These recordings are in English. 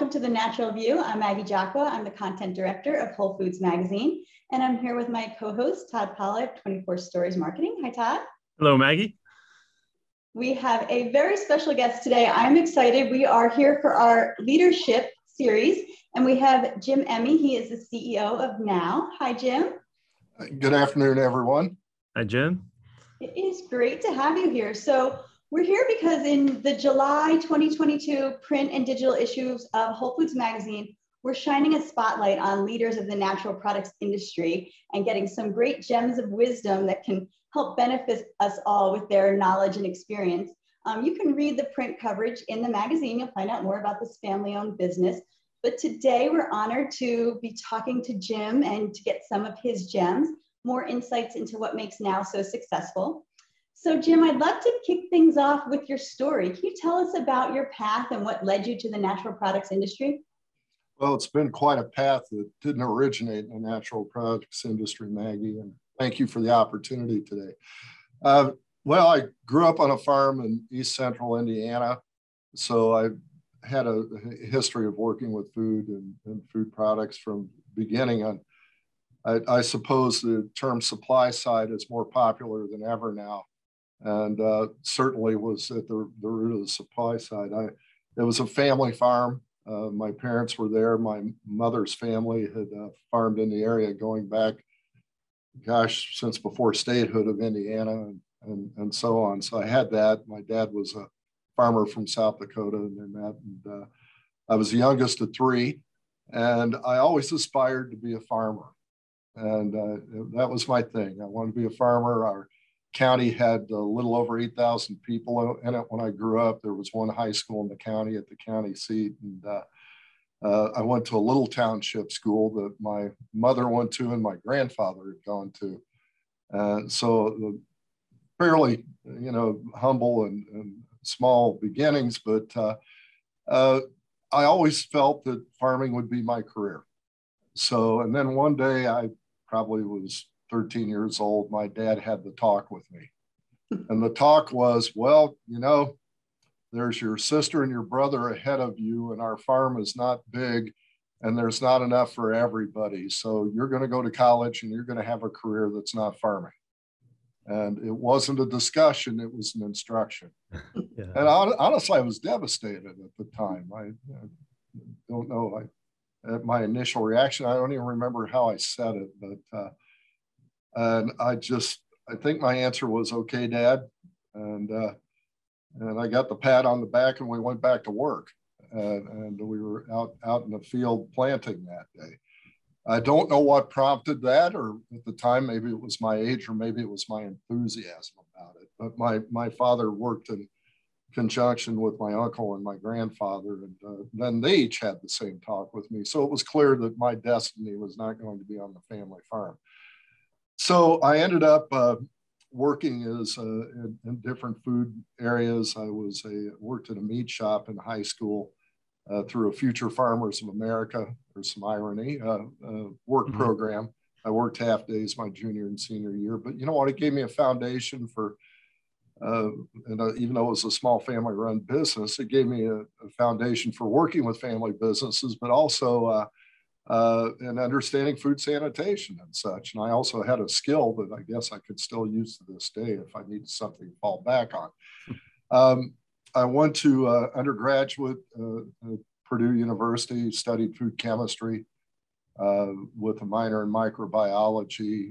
welcome to The Natural View. I'm Maggie Jacqua. I'm the content director of Whole Foods Magazine, and I'm here with my co-host, Todd Paula of 24 Stories Marketing. Hi, Todd. Hello, Maggie. We have a very special guest today. I'm excited. We are here for our leadership series, and we have Jim Emme. He is the CEO of Now. Hi, Jim. Good afternoon, everyone. Hi, Jim. It is great to have you here. So we're here because in the July 2022 print and digital issues of Whole Foods Magazine, we're shining a spotlight on leaders of the natural products industry and getting some great gems of wisdom that can help benefit us all with their knowledge and experience. You can read the print coverage in the magazine. You'll find out more about this family-owned business. But today we're honored to be talking to Jim and to get some of his gems, more insights into what makes Now so successful. So Jim, I'd love to kick things off with your story. Can you tell us about your path and what led you to the natural products industry? Well, it's been quite a path that didn't originate in the natural products industry, Maggie, and thank you for the opportunity today. Well, I grew up on a farm in East Central Indiana, so I had a history of working with food and food products from beginning on. I suppose the term supply side is more popular than ever now, and certainly was at the root of the supply side. It was a family farm. My parents were there. My mother's family had farmed in the area going back, gosh, since before statehood of Indiana and so on. So I had that. My dad was a farmer from South Dakota, and I was the youngest of three, and I always aspired to be a farmer. And that was my thing. I wanted to be a farmer. Our county had a little over 8,000 people in it when I grew up. There was one high school in the county at the county seat. And I went to a little township school that my mother went to and my grandfather had gone to. So fairly, humble and small beginnings, but I always felt that farming would be my career. So, and then one day I probably was 13 years old, my dad had the talk with me. And the talk was, well, there's your sister and your brother ahead of you, and our farm is not big, and there's not enough for everybody. So you're going to go to college and you're going to have a career that's not farming. And it wasn't a discussion, it was an instruction. Yeah. And honestly, I was devastated at the time. I don't know. At my initial reaction, I don't even remember how I said it, but and I think my answer was, okay, Dad. And I got the pat on the back and we went back to work. And we were out in the field planting that day. I don't know what prompted that, or at the time, maybe it was my age or maybe it was my enthusiasm about it. But my father worked in conjunction with my uncle and my grandfather, and then they each had the same talk with me. So it was clear that my destiny was not going to be on the family farm. So I ended up working in different food areas. I worked at a meat shop in high school through a Future Farmers of America, there's some irony, work program. I worked half days my junior and senior year, but you know what? It gave me a foundation for, even though it was a small family run business, it gave me a foundation for working with family businesses, but also and understanding food sanitation and such. And I also had a skill that I guess I could still use to this day if I needed something to fall back on. I went to undergraduate at Purdue University, studied food chemistry with a minor in microbiology.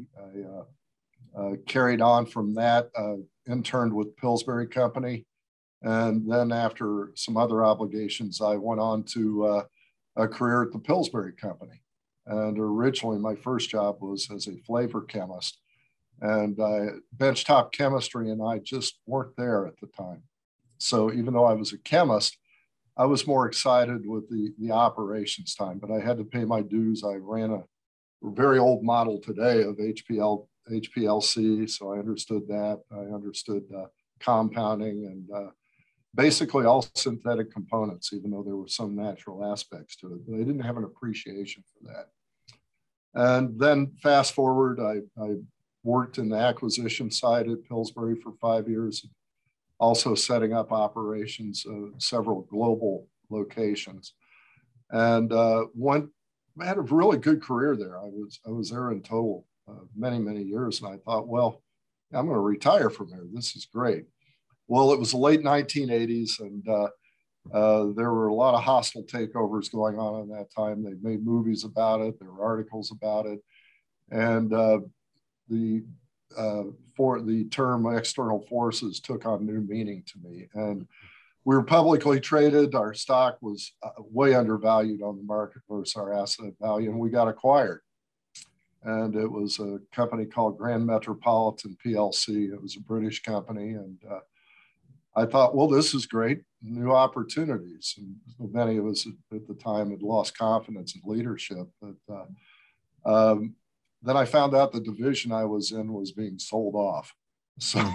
I carried on from that, interned with Pillsbury Company. And then after some other obligations, I went on to a career at the Pillsbury Company. And originally my first job was as a flavor chemist, and benchtop chemistry and I just weren't there at the time. So even though I was a chemist, I was more excited with the operations time, but I had to pay my dues. I ran a very old model today of HPLC, so I understood that. I understood compounding and basically all synthetic components, even though there were some natural aspects to it, but I didn't have an appreciation for that. And then fast forward, I worked in the acquisition side at Pillsbury for 5 years, also setting up operations of several global locations. and I had a really good career there. I was there in total many years, and I thought, well, I'm going to retire from here. This is great. Well, it was the late 1980s, and there were a lot of hostile takeovers going on at that time. They made movies about it. There were articles about it, and for the term external forces took on new meaning to me. And we were publicly traded. Our stock was way undervalued on the market versus our asset value, and we got acquired. And it was a company called Grand Metropolitan PLC. It was a British company, and I thought, well, this is great, new opportunities. And many of us at the time had lost confidence in leadership. But then I found out the division I was in was being sold off. So,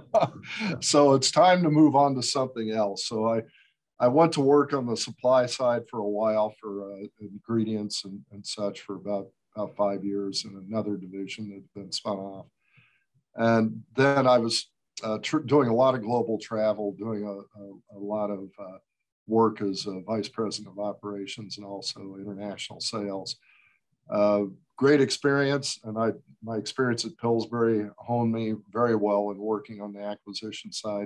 so it's time to move on to something else. So I went to work on the supply side for a while for ingredients and such for about 5 years in another division that had been spun off. And then I was doing a lot of global travel, doing a lot of work as a vice president of operations and also international sales. Great experience, and my experience at Pillsbury honed me very well in working on the acquisition side.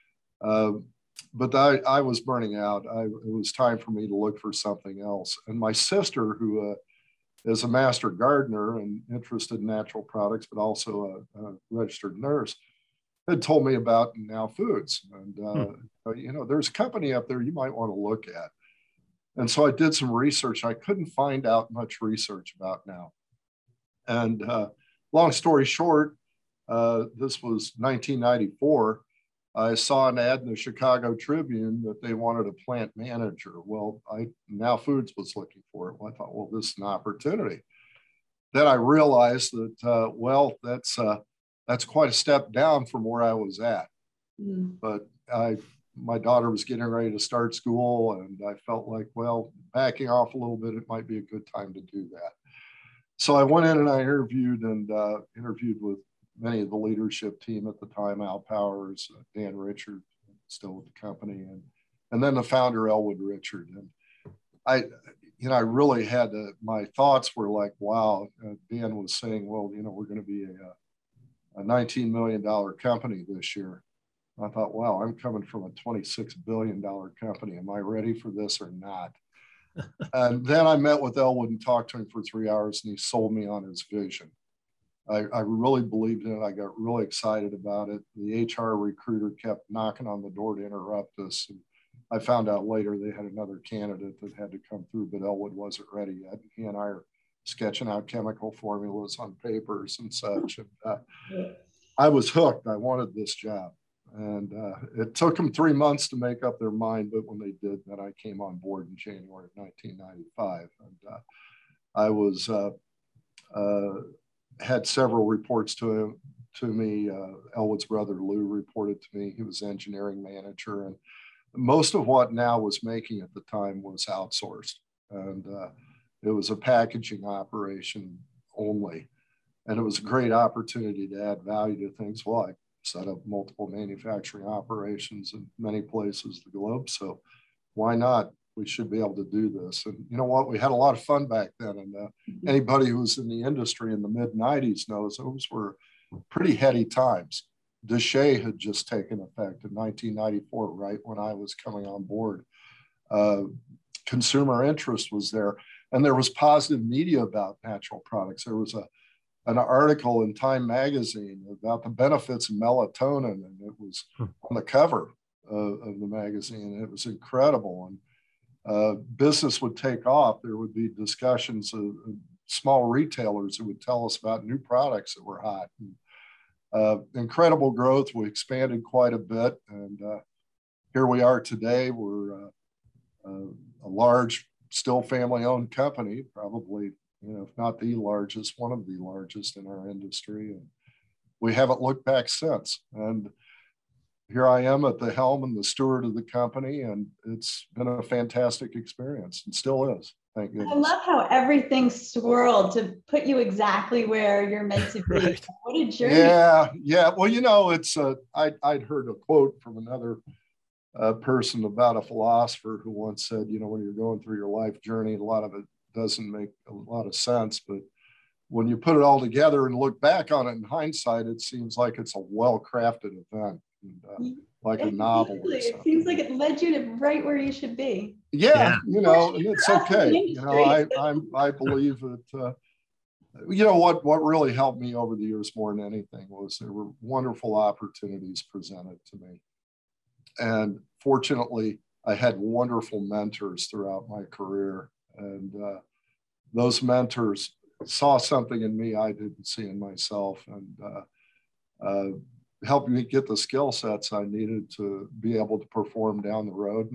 But I was burning out. It was time for me to look for something else. And my sister, who is a master gardener and interested in natural products, but also a registered nurse, had told me about Now Foods. And, you know, there's a company up there you might want to look at. And so I did some research. I couldn't find out much research about Now. And long story short, this was 1994. I saw an ad in the Chicago Tribune that they wanted a plant manager. Well, Now Foods was looking for it. Well, I thought, well, this is an opportunity. Then I realized that, well, that's quite a step down from where I was at. But my daughter was getting ready to start school, and I felt like, well, backing off a little bit, it might be a good time to do that. So I went in and I interviewed with many of the leadership team at the time, Al Powers, Dan Richard, still with the company, and then the founder, Elwood Richard. And I really had my thoughts were like, wow, Dan was saying, well, you know, we're going to be a $19 million company this year. I thought, wow, I'm coming from a $26 billion company. Am I ready for this or not? And then I met with Elwood and talked to him for 3 hours, and he sold me on his vision. I really believed in it. I got really excited about it. The HR recruiter kept knocking on the door to interrupt us. And I found out later they had another candidate that had to come through, but Elwood wasn't ready yet. He and I are sketching out chemical formulas on papers and such. And I was hooked. I wanted this job. And it took them 3 months to make up their mind, but when they did, then I came on board in January of 1995. And I was had several reports to me. Elwood's brother Lou reported to me. He was engineering manager, and most of what Now was making at the time was outsourced, and it was a packaging operation only. And it was a great opportunity to add value to things. Well, I set up multiple manufacturing operations in many places the globe. So why not? We should be able to do this. And you know what? We had a lot of fun back then. And anybody who was in the industry in the mid 90s knows those were pretty heady times. DSHEA had just taken effect in 1994, right when I was coming on board. Consumer interest was there. And there was positive media about natural products. There was an article in Time magazine about the benefits of melatonin, and it was on the cover of the magazine. It was incredible, and business would take off. There would be discussions of small retailers who would tell us about new products that were hot. And, incredible growth. We expanded quite a bit, and here we are today. We're a large, still family-owned company, probably, you know, if not the largest, one of the largest in our industry. And we haven't looked back since. And here I am at the helm and the steward of the company, and it's been a fantastic experience and still is. Thank goodness. I love how everything swirled to put you exactly where you're meant to be. Right. What a journey. Yeah. Well, you know, it's I'd heard a quote from another person about a philosopher who once said, you know, when you're going through your life journey, a lot of it doesn't make a lot of sense, but when you put it all together and look back on it in hindsight, it seems like it's a well-crafted event, and, like a novel or something. It seems like it led you to right where you should be. Yeah, you know, and it's okay. You know, I believe that, you know, what really helped me over the years more than anything was there were wonderful opportunities presented to me. And fortunately, I had wonderful mentors throughout my career. And those mentors saw something in me I didn't see in myself, and helped me get the skill sets I needed to be able to perform down the road,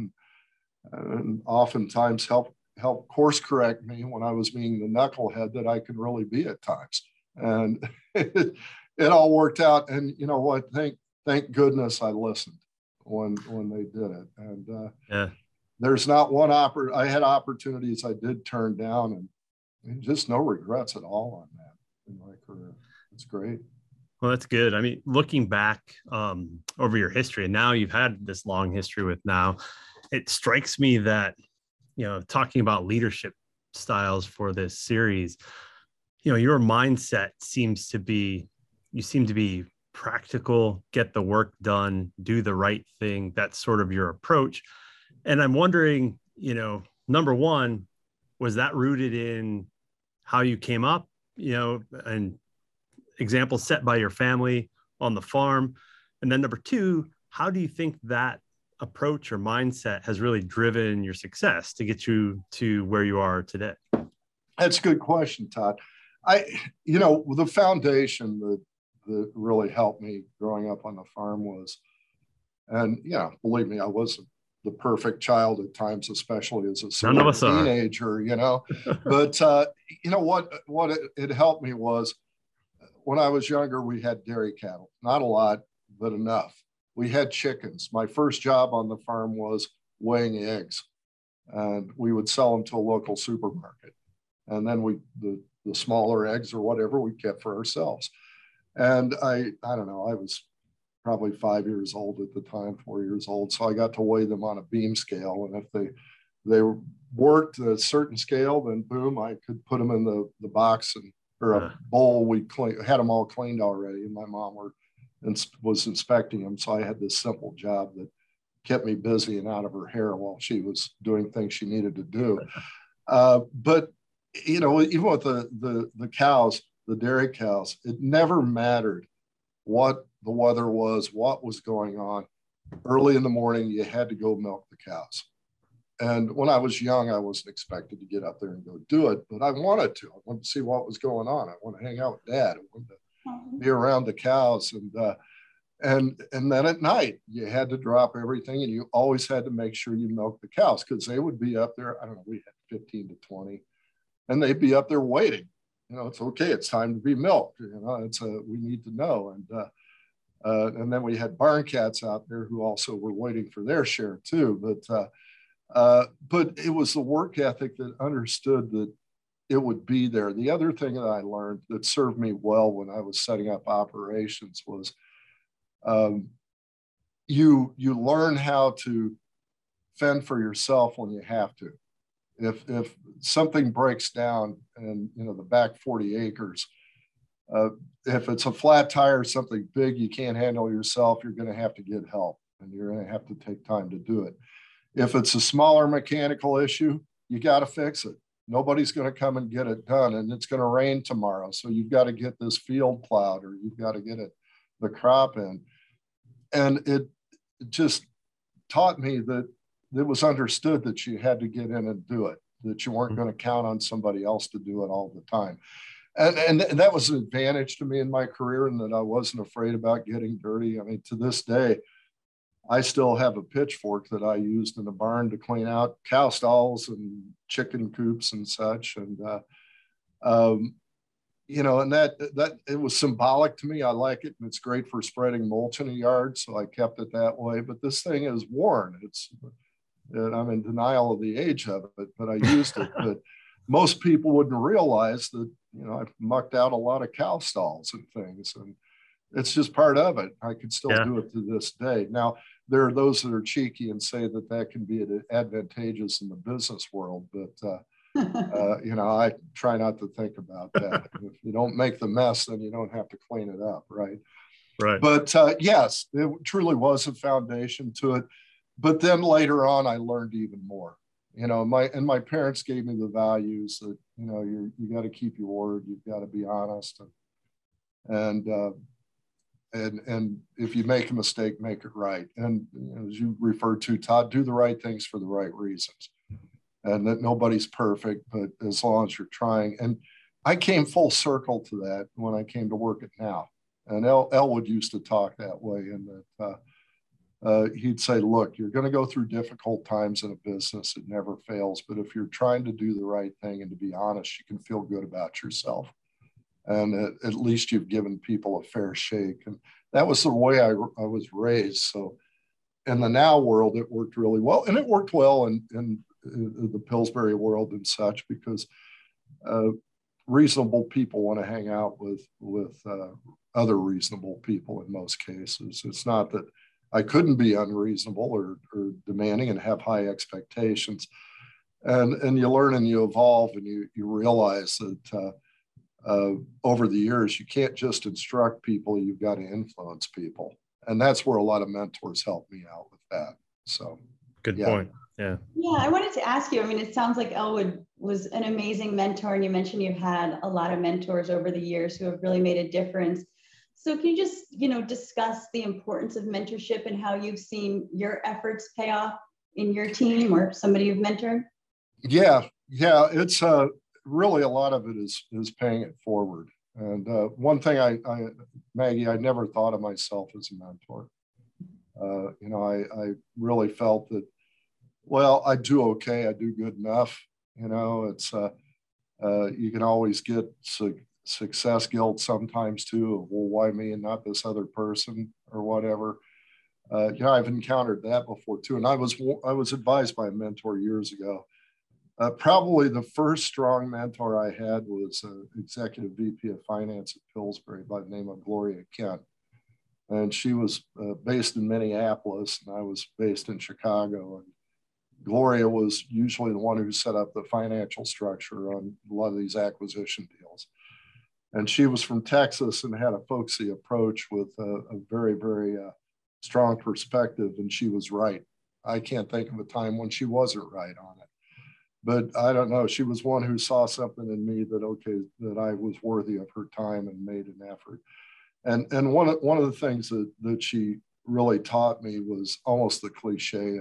and oftentimes help course correct me when I was being the knucklehead that I could really be at times. And it all worked out. And you know what? Thank goodness I listened when they did it. And there's not one I had opportunities I did turn down, and just no regrets at all on that in my career. It's great. Well, that's good. I mean, looking back over your history, and now you've had this long history with Now, it strikes me that, you know, talking about leadership styles for this series, you know, your mindset seems to be, you seem to be practical, get the work done, do the right thing. That's sort of your approach. And I'm wondering, you know, number one, was that rooted in how you came up, you know, and examples set by your family on the farm? And then number two, how do you think that approach or mindset has really driven your success to get you to where you are today? That's a good question, Todd. You know, the foundation that really helped me growing up on the farm was, and yeah, believe me, I wasn't the perfect child at times, especially as a teenager, you know, but you know what it helped me was, when I was younger, we had dairy cattle, not a lot, but enough. We had chickens. My first job on the farm was weighing eggs, and we would sell them to a local supermarket. And then the smaller eggs or whatever we kept for ourselves. And I don't know, I was probably 5 years old at the time, 4 years old. So I got to weigh them on a beam scale. And if they worked a certain scale, then boom, I could put them in the box or a bowl. We had them all cleaned already, and my mom was inspecting them. So I had this simple job that kept me busy and out of her hair while she was doing things she needed to do. But, you know, even with the cows, the dairy cows, it never mattered what the weather was, what was going on. Early in the morning, you had to go milk the cows. And when I was young, I wasn't expected to get up there and go do it, but I wanted to. I wanted to see what was going on. I wanted to hang out with Dad. I wanted to be around the cows. And then at night, you had to drop everything, and you always had to make sure you milked the cows, because they would be up there. I don't know, we had 15 to 20, and they'd be up there waiting. You know, it's okay. It's time to be milked. You know, we need to know. And then we had barn cats out there who also were waiting for their share too. But it was the work ethic that understood that it would be there. The other thing that I learned that served me well when I was setting up operations was you learn how to fend for yourself when you have to. If something breaks down, and you know, the back 40 acres, if it's a flat tire or something big you can't handle yourself, you're going to have to get help, and you're going to have to take time to do it. If it's a smaller mechanical issue, you got to fix it. Nobody's going to come and get it done, and it's going to rain tomorrow, so you've got to get this field plowed, or you've got to get the crop in. And it just taught me that it was understood that you had to get in and do it, that you weren't going to count on somebody else to do it all the time. And that was an advantage to me in my career, and that I wasn't afraid about getting dirty. I mean, to this day, I still have a pitchfork that I used in the barn to clean out cow stalls and chicken coops and such. And, you know, and that it was symbolic to me. I like it, and it's great for spreading mulch in a yard, so I kept it that way. But this thing is worn. And I'm in denial of the age of it, but I used it. But most people wouldn't realize that, you know, I've mucked out a lot of cow stalls and things. And it's just part of it. I could still Yeah. do it to this day. Now, there are those that are cheeky and say that that can be advantageous in the business world, but I try not to think about that. If you don't make the mess, then you don't have to clean it up, right? Right. But yes, it truly was a foundation to it. But then later on, I learned even more. My parents gave me the values that you got to keep your word, you've got to be honest, and if you make a mistake, make it right. And as you referred to, Todd, do the right things for the right reasons. And that nobody's perfect, but as long as you're trying. And I came full circle to that when I came to work at Now. And Elwood used to talk that way, and that he'd say, look, you're going to go through difficult times in a business. It never fails. But if you're trying to do the right thing and to be honest, you can feel good about yourself. And at least you've given people a fair shake. And that was the way I was raised. So in the Now world, it worked really well. And it worked well in the Pillsbury world and such, because reasonable people want to hang out with other reasonable people in most cases. It's not that I couldn't be unreasonable or demanding and have high expectations. And you learn and you evolve, and you realize that over the years, you can't just instruct people, you've got to influence people. And that's where a lot of mentors helped me out with that. So good point. Yeah. Yeah, I wanted to ask you, I mean, it sounds like Elwood was an amazing mentor, and you mentioned you've had a lot of mentors over the years who have really made a difference. So can you just, discuss the importance of mentorship and how you've seen your efforts pay off in your team or somebody you've mentored? Yeah, it's really a lot of it is paying it forward. And one thing Maggie, I never thought of myself as a mentor. I really felt that, well, I do okay. I do good enough. It's you can always get success guilt sometimes too, of, well, why me and not this other person or whatever. I've encountered that before too. And I was advised by a mentor years ago. Probably the first strong mentor I had was Executive VP of Finance at Pillsbury by the name of Gloria Kent. And she was based in Minneapolis, and I was based in Chicago. And Gloria was usually the one who set up the financial structure on a lot of these acquisition deals. And she was from Texas and had a folksy approach with a very, very strong perspective. And she was right. I can't think of a time when she wasn't right on it. But I don't know. She was one who saw something in me that I was worthy of her time and made an effort. And one of the things that she really taught me was almost the cliche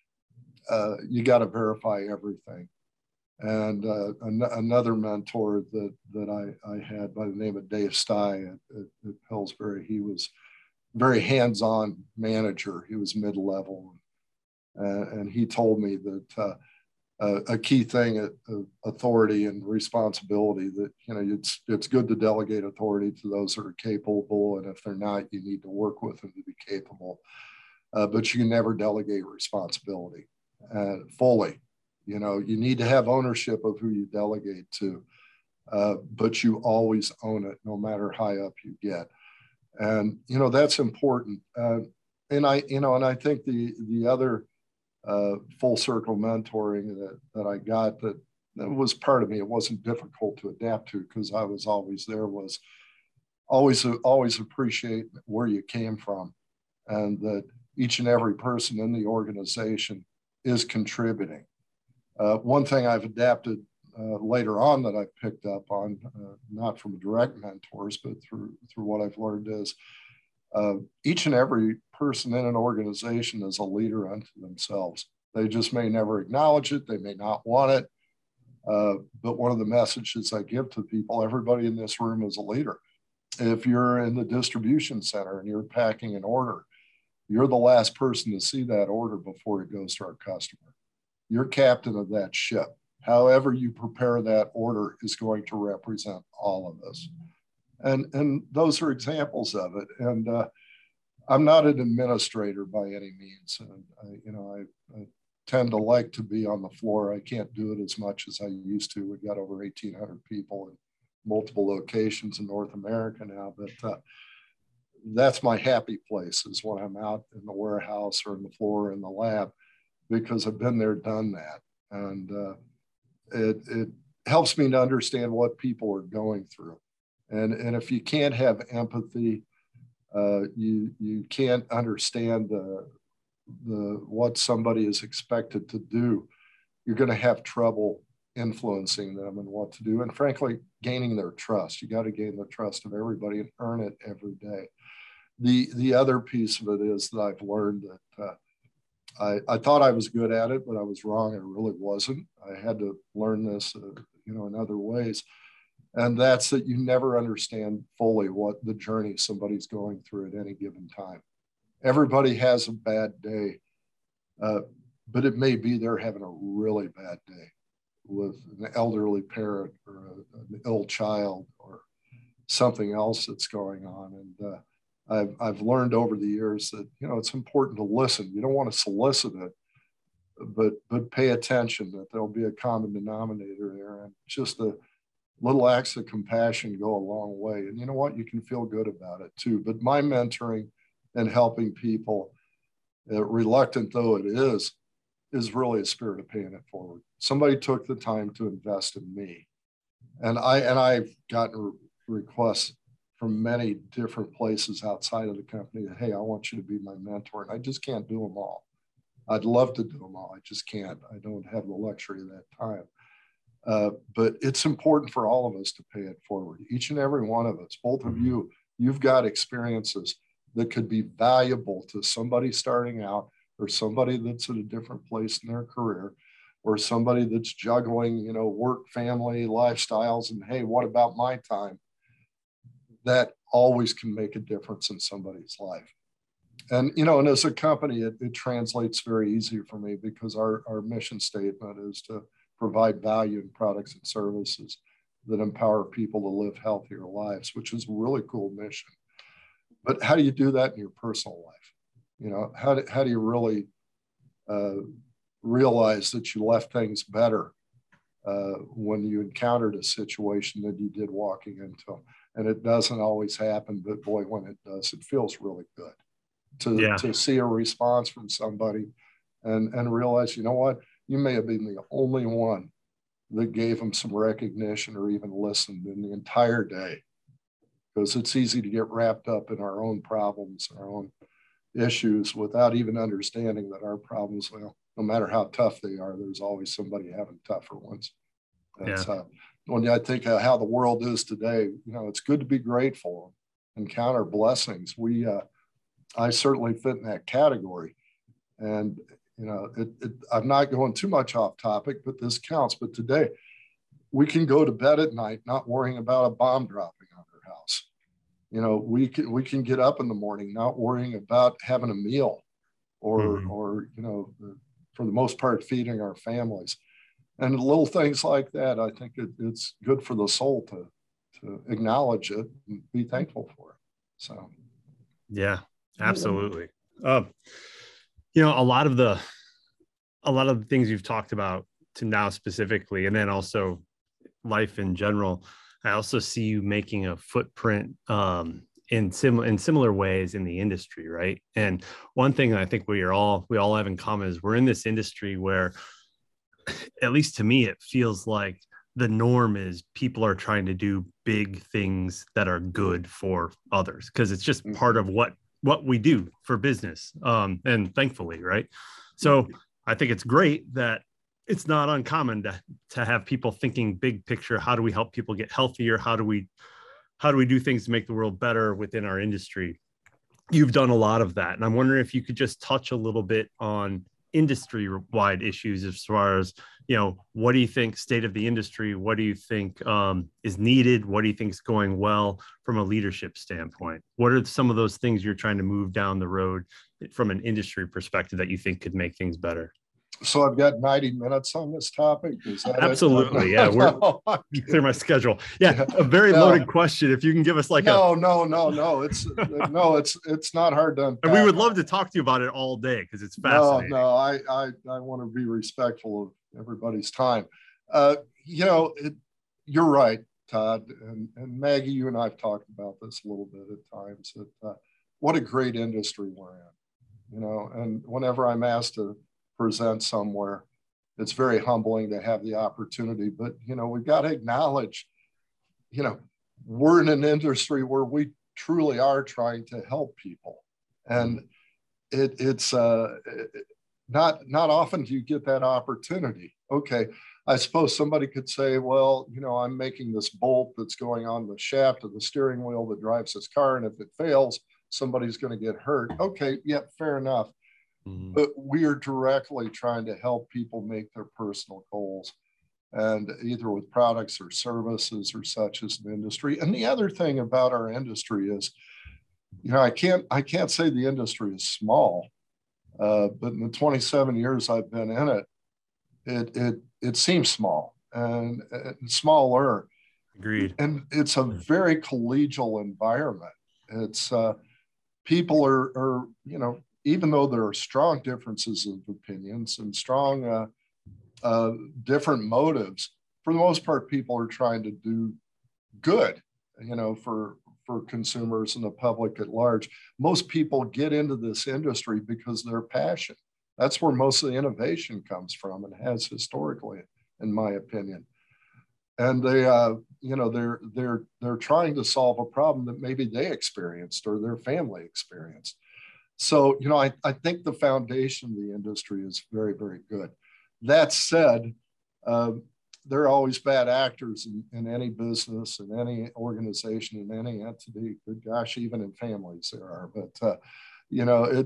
of you got to verify everything. And another mentor that I had by the name of Dave Stye at Pillsbury, he was very hands-on manager. He was mid-level, and he told me that a key thing of authority and responsibility, that it's good to delegate authority to those that are capable, and if they're not, you need to work with them to be capable. But you can never delegate responsibility fully. You need to have ownership of who you delegate to, but you always own it, no matter how high up you get. And that's important. And I think the other full circle mentoring that I got that was part of me, it wasn't difficult to adapt to because I was always there, was always appreciate where you came from, and that each and every person in the organization is contributing. One thing I've adapted later on that I've picked up on, not from direct mentors, but through what I've learned, is each and every person in an organization is a leader unto themselves. They just may never acknowledge it. They may not want it. But one of the messages I give to people, everybody in this room is a leader. If you're in the distribution center and you're packing an order, you're the last person to see that order before it goes to our customer. You're captain of that ship. However you prepare that order is going to represent all of us. And those are examples of it. And I'm not an administrator by any means. I tend to like to be on the floor. I can't do it as much as I used to. We've got over 1,800 people in multiple locations in North America now. But that's my happy place, is when I'm out in the warehouse or in the floor in the lab, because I've been there, done that. And it helps me to understand what people are going through. And if you can't have empathy, you can't understand what somebody is expected to do. You're going to have trouble influencing them and what to do. And frankly, gaining their trust. You got to gain the trust of everybody and earn it every day. The other piece of it is that I've learned that I thought I was good at it, but I was wrong. I really wasn't. I had to learn this, in other ways. And that's that you never understand fully what the journey somebody's going through at any given time. Everybody has a bad day, but it may be they're having a really bad day with an elderly parent or an ill child or something else that's going on. And I've learned over the years that, it's important to listen. You don't want to solicit it, but pay attention, that there'll be a common denominator there. And just a little acts of compassion go a long way. And you know what? You can feel good about it too. But my mentoring and helping people, reluctant though it is really a spirit of paying it forward. Somebody took the time to invest in me. And I've gotten requests from many different places outside of the company that, hey, I want you to be my mentor. And I just can't do them all. I'd love to do them all. I just can't. I don't have the luxury of that time. But it's important for all of us to pay it forward. Each and every one of us, both of you, you've got experiences that could be valuable to somebody starting out, or somebody that's at a different place in their career, or somebody that's juggling, work, family, lifestyles, and hey, what about my time? That always can make a difference in somebody's life. And, and as a company, it translates very easy for me, because our mission statement is to provide value in products and services that empower people to live healthier lives, which is a really cool mission. But how do you do that in your personal life? How do you really realize that you left things better when you encountered a situation that you did walking into? And it doesn't always happen, but boy, when it does, it feels really good to see a response from somebody and realize, you know what, you may have been the only one that gave them some recognition or even listened in the entire day. Because it's easy to get wrapped up in our own problems, our own issues, without even understanding that our problems, well, no matter how tough they are, there's always somebody having tougher ones. That's when I think of how the world is today, it's good to be grateful and count our blessings. I certainly fit in that category. And, I'm not going too much off topic, but this counts. But today, we can go to bed at night not worrying about a bomb dropping on our house. We can get up in the morning not worrying about having a meal or for the most part, feeding our families. And little things like that, I think it's good for the soul to acknowledge it and be thankful for it. So, yeah, absolutely. A lot of the things you've talked about to now specifically, and then also life in general, I also see you making a footprint in similar ways in the industry, right? And one thing I think we all have in common is we're in this industry where, at least to me, it feels like the norm is people are trying to do big things that are good for others, because it's just part of what we do for business. And thankfully, right? So I think it's great that it's not uncommon to have people thinking big picture. How do we help people get healthier? How do we do things to make the world better within our industry? You've done a lot of that. And I'm wondering if you could just touch a little bit on industry-wide issues as far as, what do you think state of the industry? What do you think is needed? What do you think is going well from a leadership standpoint? What are some of those things you're trying to move down the road from an industry perspective that you think could make things better? So I've got 90 minutes on this topip. Is that absolutely? Yeah, we're clear my schedule. Yeah, a very loaded question. If you can give us like no. It's not hard to unpack. And we would love to talk to you about it all day because it's fascinating. No, I want to be respectful of everybody's time. You're right, Todd, and Maggie. You and I've talked about this a little bit at times. That what a great industry we're in, you know. And whenever I'm asked to present somewhere, it's very humbling to have the opportunity. But, you know, we've got to acknowledge, you know, we're in an industry where we truly are trying to help people. And it's not often do you get that opportunity. Okay, I suppose somebody could say, well, you know, I'm making this bolt that's going on the shaft of the steering wheel that drives this car, and if it fails, somebody's going to get hurt. Okay, yeah, fair enough. But we are directly trying to help people make their personal goals, and either with products or services or such as an industry. And the other thing about our industry is, you know, I can't say the industry is small, but in the 27 years I've been in it, it seems small and smaller. Agreed. And it's a very collegial environment. It's people are, you know, even though there are strong differences of opinions and strong different motives, for the most part, people are trying to do good, you know, for consumers and the public at large. Most people get into this industry because of their passion. That's where most of the innovation comes from and has historically, in my opinion. And they, you know, they're trying to solve a problem that maybe they experienced or their family experienced. So, you know, I think the foundation of the industry is very, very good. That said, there are always bad actors in any business, in any organization, in any entity. Good gosh, even in families there are. But you know,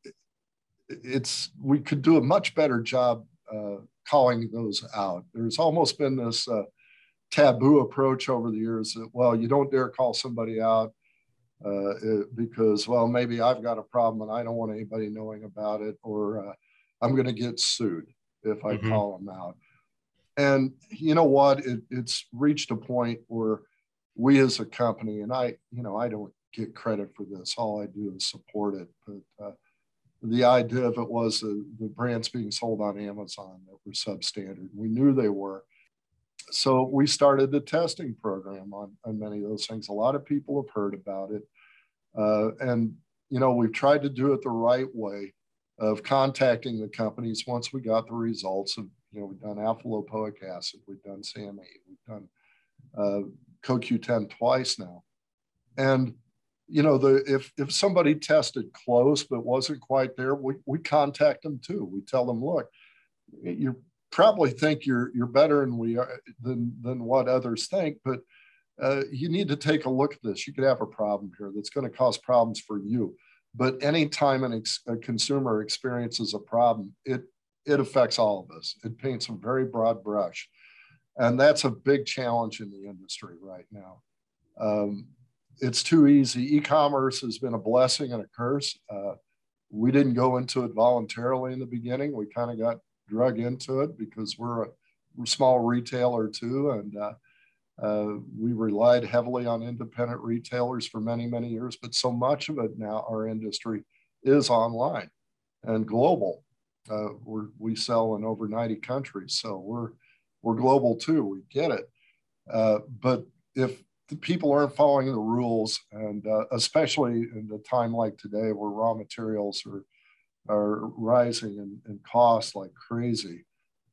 it's we could do a much better job calling those out. There's almost been this taboo approach over the years that, well, you don't dare call somebody out because, well, maybe I've got a problem and I don't want anybody knowing about it, or I'm going to get sued if I call them out. And you know what? It's reached a point where we as a company, and I don't get credit for this. All I do is support it. But the idea of it was the brands being sold on Amazon that were substandard. We knew they were. So we started the testing program on many of those things. A lot of people have heard about it. And, you know, we've tried to do it the right way of contacting the companies once we got the results of, you know, we've done alpha lipoic acid, we've done SAMe, we've done CoQ10 twice now. And, you know, if somebody tested close but wasn't quite there, we contact them too. We tell them, look, you probably think you're better than what others think, but you need to take a look at this. You could have a problem here that's going to cause problems for you. But anytime a consumer experiences a problem, it affects all of us. It paints a very broad brush. And that's a big challenge in the industry right now. It's too easy. E-commerce has been a blessing and a curse. We didn't go into it voluntarily in the beginning. We kind of got drug into it because we're a small retailer too. And we relied heavily on independent retailers for many, many years. But so much of it now, our industry is online and global. We sell in over 90 countries, so we're global too. We get it, but if the people aren't following the rules, and especially in a time like today, where raw materials are rising in cost like crazy,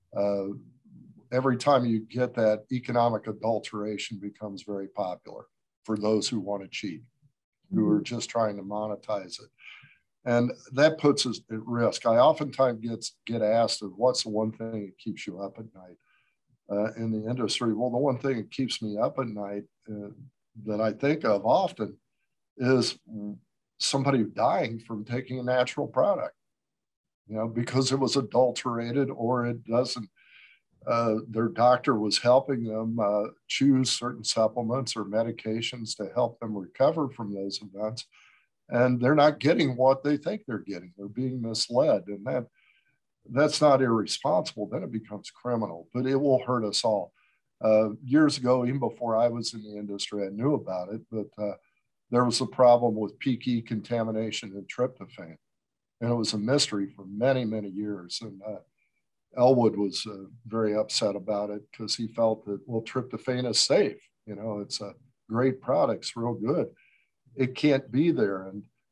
every time you get that, economic adulteration becomes very popular for those who want to cheat, who are just trying to monetize it. And that puts us at risk. I oftentimes get asked of what's the one thing that keeps you up at night in the industry. Well, the one thing that keeps me up at night that I think of often is somebody dying from taking a natural product, you know, because it was adulterated or it doesn't, their doctor was helping them choose certain supplements or medications to help them recover from those events. And they're not getting what they think they're getting. They're being misled. And that's not irresponsible. Then it becomes criminal, but it will hurt us all. Years ago, even before I was in the industry, I knew about it, but there was a problem with peak E contamination in tryptophan. And it was a mystery for many, many years. And Elwood was very upset about it because he felt that, well, tryptophan is safe. You know, it's a great product, it's real good. It can't be there. And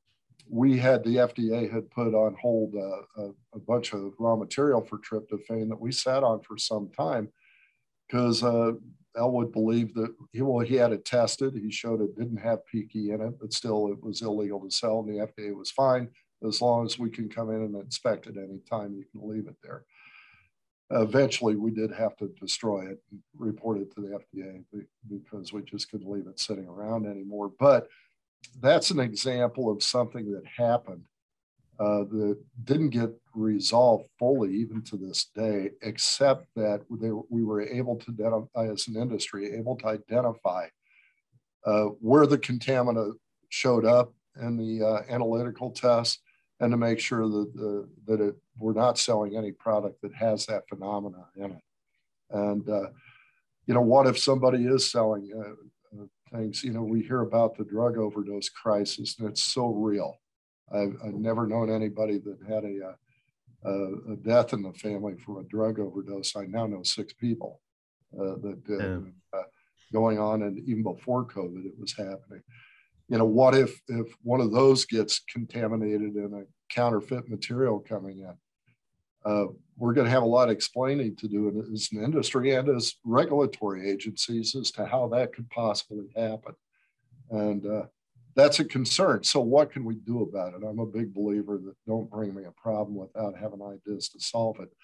we had the FDA had put on hold a bunch of raw material for tryptophan that we sat on for some time because Elwood believed that he had it tested. He showed it didn't have PK in it, but still it was illegal to sell, and the FDA was fine. As long as we can come in and inspect it any time, you can leave it there. Eventually, we did have to destroy it and report it to the FDA because we just couldn't leave it sitting around anymore. But that's an example of something that happened that didn't get resolved fully even to this day, except that we were able to identify, as an industry, able to identify where the contaminant showed up in the analytical tests, and to make sure that we're not selling any product that has that phenomena in it. And, what if somebody is selling things? We hear about the drug overdose crisis, and it's so real. I've never known anybody that had a death in the family from a drug overdose. I now know 6 people that did. Going on, and even before COVID, it was happening. What if one of those gets contaminated in a counterfeit material coming in? We're going to have a lot of explaining to do as an industry and as regulatory agencies as to how that could possibly happen. And that's a concern. So what can we do about it? I'm a big believer that don't bring me a problem without having ideas to solve it.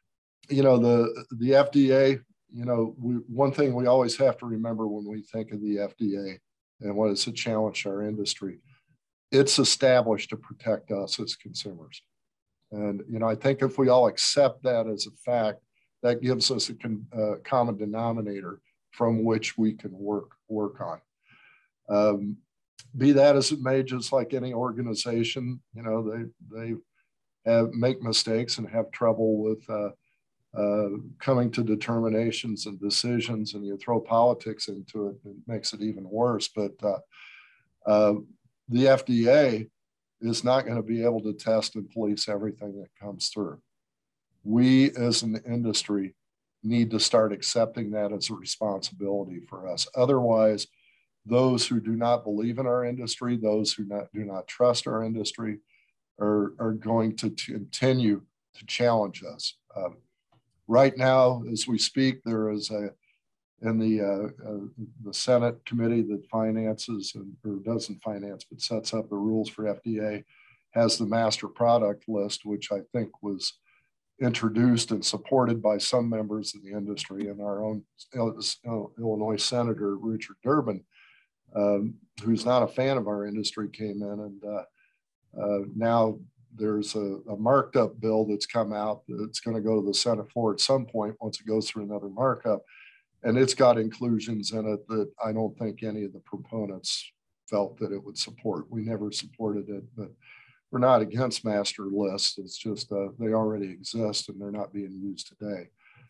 The FDA, one thing we always have to remember when we think of the FDA and what it's a challenge to our industry, it's established to protect us as consumers. And, I think if we all accept that as a fact, that gives us a common denominator from which we can work on. Be that as it may, just like any organization, they make mistakes and have trouble with coming to determinations and decisions, and you throw politics into it, it makes it even worse. But the FDA is not going to be able to test and police everything that comes through. We as an industry need to start accepting that as a responsibility for us. Otherwise, those who do not believe in our industry, those who do not trust our industry, are going to continue to challenge us. Right now, as we speak, there is in the Senate committee that finances or doesn't finance, but sets up the rules for FDA, has the master product list, which I think was introduced and supported by some members of the industry, and our own Illinois Senator Richard Durbin, who's not a fan of our industry, came in, and now there's a marked up bill that's come out that's going to go to the Senate floor at some point once it goes through another markup. And it's got inclusions in it that I don't think any of the proponents felt that it would support. We never supported it, but we're not against master lists. It's just they already exist and they're not being used today.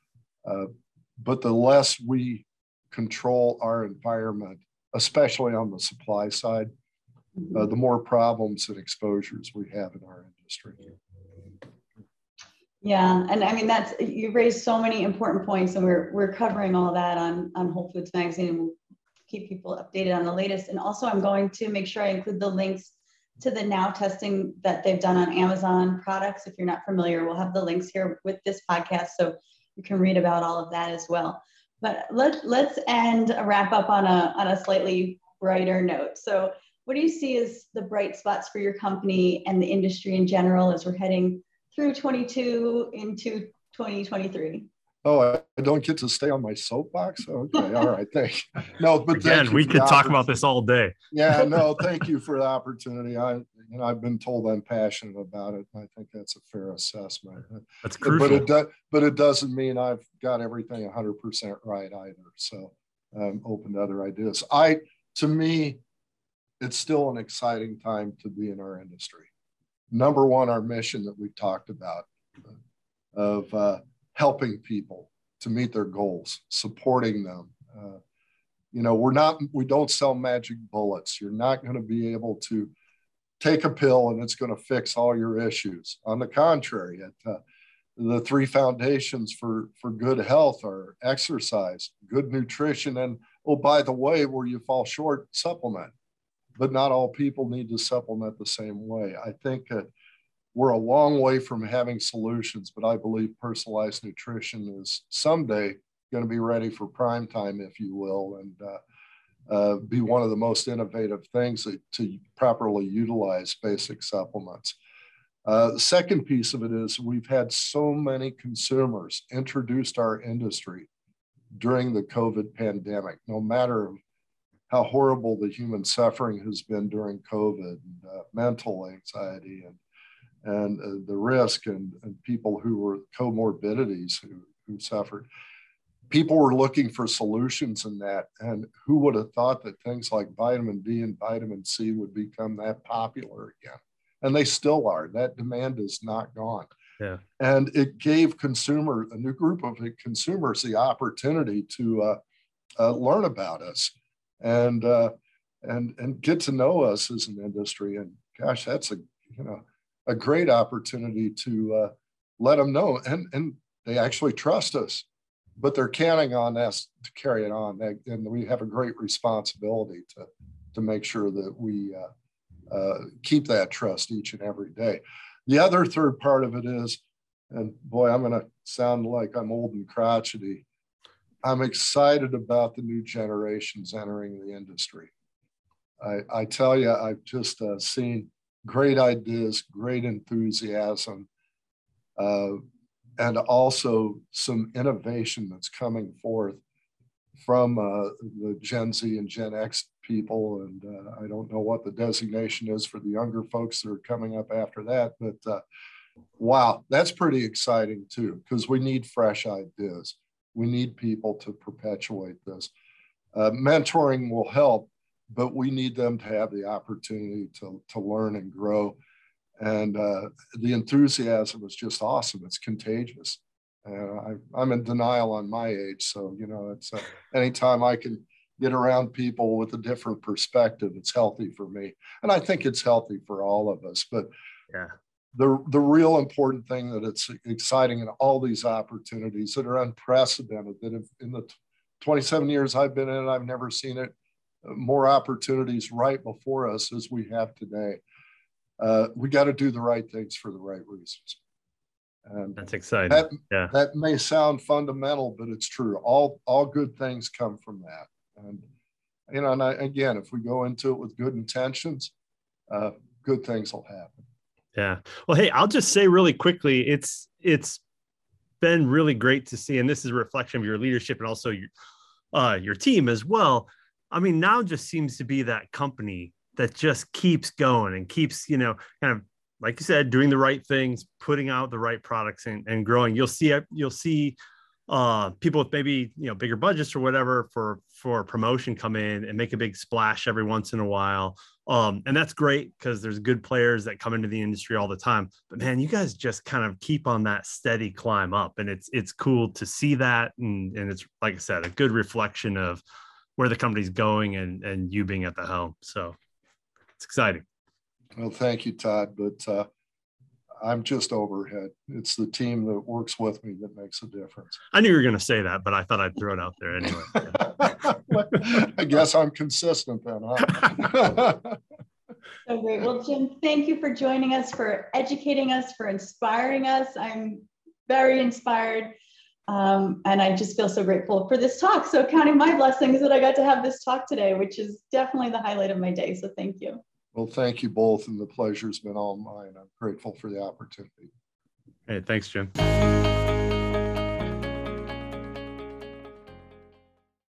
But the less we control our environment, especially on the supply side, the more problems and exposures we have in our industry. Yeah, and I mean, you've raised so many important points, and we're covering all that on Whole Foods Magazine, and we'll keep people updated on the latest. And also, I'm going to make sure I include the links to the now testing that they've done on Amazon products. If you're not familiar, we'll have the links here with this podcast, so you can read about all of that as well. But let's wrap up on a slightly brighter note. So, what do you see as the bright spots for your company and the industry in general as we're heading through 22 into 2023? Oh, I don't get to stay on my soapbox? Okay, all right, thank you. No, but again, we could talk about this all day. Yeah, no, thank you for the opportunity. I've been told I'm passionate about it. I think that's a fair assessment. That's crucial. But it doesn't mean I've got everything 100% right either. So I'm open to other ideas. To me, it's still an exciting time to be in our industry. Number one, our mission that we've talked about of helping people to meet their goals, supporting them. We don't sell magic bullets. You're not going to be able to take a pill and it's going to fix all your issues. On the contrary, the 3 foundations for good health are exercise, good nutrition, and, oh, by the way, where you fall short, supplement. but not all people need to supplement the same way. I think we're a long way from having solutions, but I believe personalized nutrition is someday going to be ready for prime time, if you will, and be one of the most innovative things to properly utilize basic supplements. The second piece of it is we've had so many consumers introduced our industry during the COVID pandemic, no matter how horrible the human suffering has been during COVID, mental anxiety and the risk and people who were comorbidities who suffered. People were looking for solutions in that. And who would have thought that things like vitamin D and vitamin C would become that popular again? And they still are. That demand is not gone. Yeah. And it gave a new group of consumers the opportunity to learn about us and get to know us as an industry. And gosh, that's a great opportunity to let them know. And they actually trust us, but they're counting on us to carry it on. And we have a great responsibility to make sure that we keep that trust each and every day. The other third part of it is, and boy, I'm going to sound like I'm old and crotchety, I'm excited about the new generations entering the industry. I tell you, I've just seen great ideas, great enthusiasm, and also some innovation that's coming forth from the Gen Z and Gen X people. And I don't know what the designation is for the younger folks that are coming up after that, but wow, that's pretty exciting too, because we need fresh ideas. We need people to perpetuate this. Mentoring will help, but we need them to have the opportunity to learn and grow. And the enthusiasm is just awesome. It's contagious. I'm in denial on my age. So, it's anytime I can get around people with a different perspective, it's healthy for me. And I think it's healthy for all of us. But yeah, the real important thing that it's exciting in all these opportunities that are unprecedented, that in the 27 years I've been in it, I've never seen it, more opportunities right before us as we have today. We got to do the right things for the right reasons. And that's exciting. That may sound fundamental, but it's true. All good things come from that. And, and again, if we go into it with good intentions, good things will happen. Yeah. Well, hey, I'll just say really quickly, it's been really great to see, and this is a reflection of your leadership and also your team as well. I mean, now just seems to be that company that just keeps going and keeps, kind of, like you said, doing the right things, putting out the right products and growing. You'll see people with maybe, bigger budgets or whatever for promotion come in and make a big splash every once in a while. And that's great because there's good players that come into the industry all the time. But man, you guys just kind of keep on that steady climb up, and it's cool to see that. And it's, like I said, a good reflection of where the company's going and you being at the helm. So it's exciting. Well, thank you, Todd. But I'm just overhead. It's the team that works with me that makes a difference. I knew you were going to say that, but I thought I'd throw it out there anyway. I guess I'm consistent then, huh? So great. Well, Jim, thank you for joining us, for educating us, for inspiring us. I'm very inspired. And I just feel so grateful for this talk. So counting my blessings that I got to have this talk today, which is definitely the highlight of my day. So thank you. Well, thank you both. And the pleasure's been all mine. I'm grateful for the opportunity. Hey, thanks, Jim.